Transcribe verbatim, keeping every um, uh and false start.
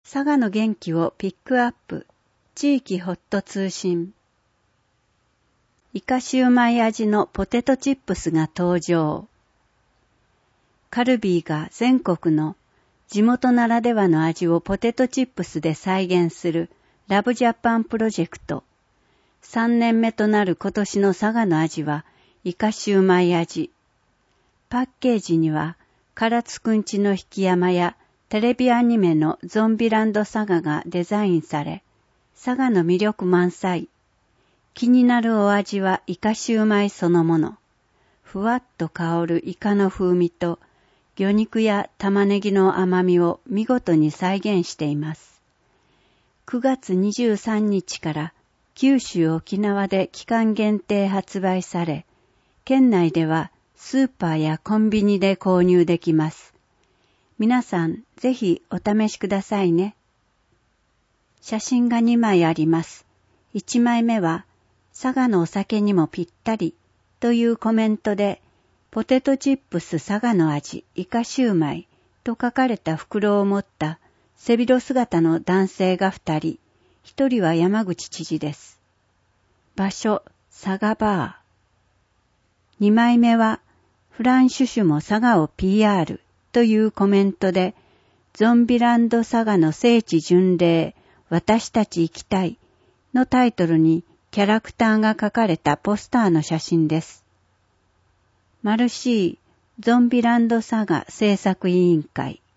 佐賀の元気をピックアップ、地域ホット通信。イカシューマイ味のポテトチップスが登場。カルビーが全国の地元ならではの味をポテトチップスで再現するラブジャパンプロジェクト。さんねんめとなる今年の佐賀の味はイカシューマイ味。パッケージには唐津くんちの引山やテレビアニメのゾンビランド佐賀がデザインされ、佐賀の魅力満載。気になるお味はイカシューマイそのもの。ふわっと香るイカの風味と魚肉や玉ねぎの甘みを見事に再現しています。くがつにじゅうさんにちから九州沖縄で期間限定発売され、県内ではスーパーやコンビニで購入できます。皆さんぜひお試しくださいね。写真がにまいあります。いちまいめは佐賀のお酒にもぴったりというコメントで、ポテトチップス佐賀の味イカシューマイと書かれた袋を持った背広姿の男性がふたり、ひとりは山口知事です。場所、佐賀バー。にまいめはフランシュシュも佐賀を ピーアール というコメントで、ゾンビランド佐賀の聖地巡礼、私たち行きたいのタイトルにキャラクターが描かれたポスターの写真です。マルシーゾンビランド佐賀制作委員会。